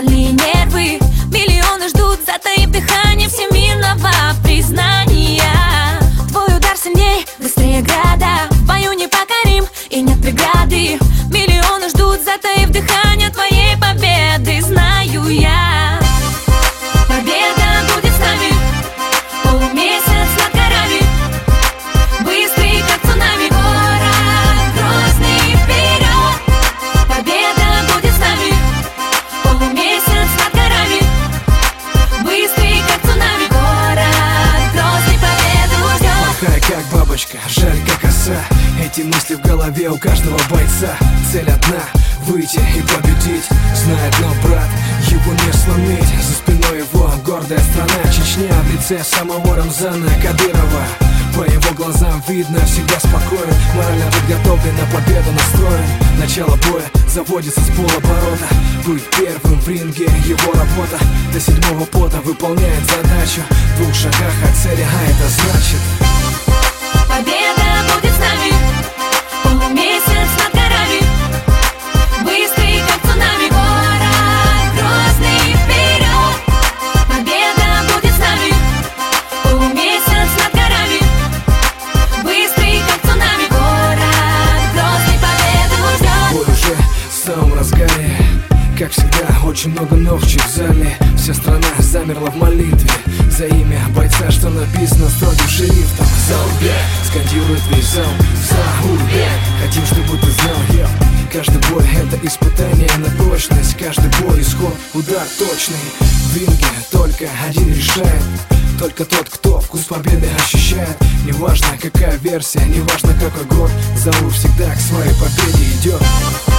стальные нервы. Миллионы ждут, затаив дыхание всемирного признания. Твой удар сильней, быстрее града, в бою непокорим и нет преграды. Миллионы ждут, затаив дыхание твоей победы, знаю я. Победа будет с нами, полумесяц над горами, быстрый как цунами, город Грозный вперед. Победа будет с нами, полумесяц над горами, быстрый как цунами, город Грозный победу ждет. Плохая как бабочка, жаль как оса, эти мысли в голове у каждого бойца. Цель одна — выйти и победить. Знает, но брат, его не сломить. За спиной его гордая страна Чечня в лице самого Рамзана Кадырова. По его глазам видно, всегда спокоен, морально подготовлен, на победу настроен. Начало боя заводится с полоборота. Быть первым в ринге — его работа. До седьмого пота выполняет задачу. В 2 шагах от цели, а это значит: победа будет с нами, полумесяц над горами, быстрый как цунами, город Грозный вперед. Победа будет с нами, полумесяц над горами, быстрый как цунами, город Грозный победу ждет. Бой уже в самом разгаре, как всегда, очень много новчик в зале. Вся страна замерла в молитве за имя бойца, что написано строгим шрифтом. Заубе скандирует весь зал, Заубе. Хотим, чтобы ты знал, я. Каждый бой — это испытание на точность. Каждый бой — исход, удар точный. В ринге только один решает, только тот, кто вкус победы ощущает. Неважно какая версия, неважно какой год, Заур всегда к своей победе идет.